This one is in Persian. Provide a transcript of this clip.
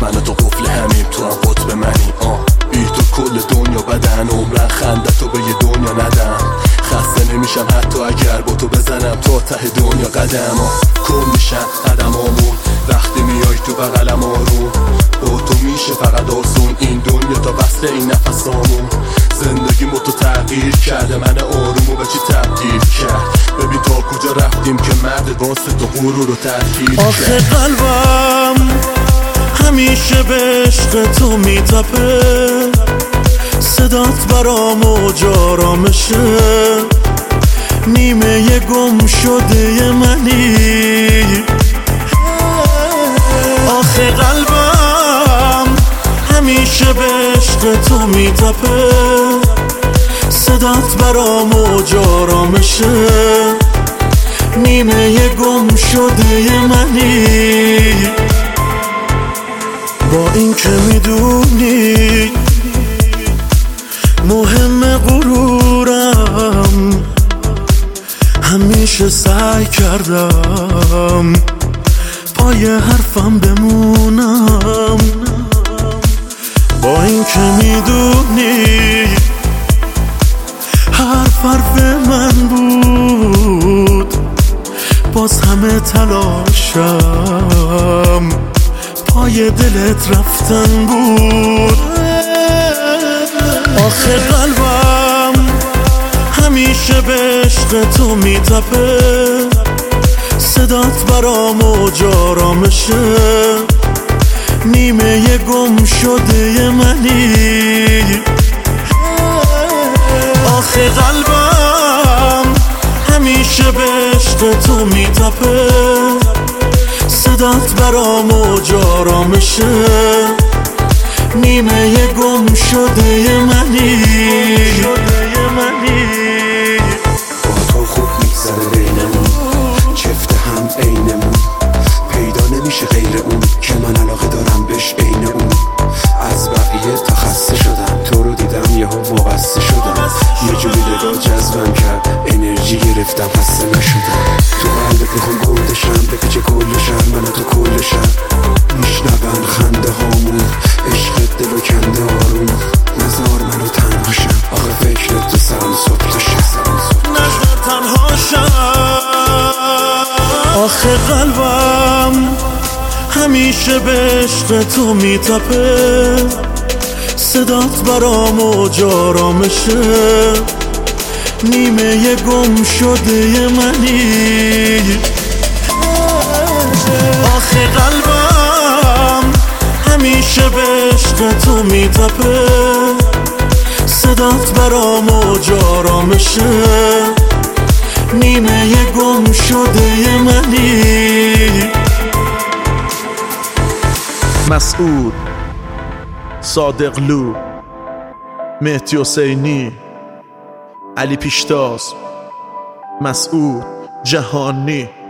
من و تو قفل همیم، تو هم قطب منی. بی تو کل دنیا بدن، عمرن خنده تو به یه دنیا ندم. خسته نمیشم حتی اگر با تو بزنم تا ته دنیا قدم. کن میشن قدمامون وقتی میای تو بغلم، آروم با تو میشه فقط آسون این دنیا تا وصل این نفسامون. زندگی ما تو تغییر کرده، من آرومو به چی تبدیل کرد. ببین تا کجا رفتیم که مرد واسه تو غرور رو تحقیر کرد. آخه قلبم همیشه به عشق تو میتپه، صدات برام اوج آرامشه، نیمه گم شده منی. آخه قلبم همیشه به عشق تو میتپه، صدات برام اوج آرامشه، نیمه گم شده منی. با این که میدونی مهم غرورم، همیشه سعی کردم پای حرفم بمونم. با این که میدونی حرف من بود، باز همه تلاشم پای دلت رفتن بود. آخه قلبم همیشه به عشق تو میتپه، صدات برام اوج آرامشه، نیمه گم شده منی. آخه قلبم همیشه به عشق تو میتپه، صدات برام اوج آرامشه، نیمه گم شده منی. با تو خوب میگذره بینمون، چفته هم عینمون، پیدا نمیشه غیر اون که من علاقه دارم بهش عین اون. از بقیه تا خسته شدم، تو رو دیدم یهو وابسته شدم، یه جوری نگاه جذبم کرد، انرژی گرفتم خسته نشدم. تو قلبت میخوام گردشم، بپیچه کلشم من و تو کلشم، میشنون خنده هامون، عشقت دلو کنده آروم، نزار منو تنهاشم، آخه فکرت تو سرم صبح تا شب، نزار تنهاشم. آخه قلبم همیشه به عشق تو میتپه، صدات برام اوج آرامشه، نیمه گم شده منی. آخه قلبم همیشه به عشق تو میتپه، صدات برام اوج آرامشه، نیمه گم شده منی. مسعود، صادقلو، مهدی حسینی، علی پیشتاز، مسعود جهانی.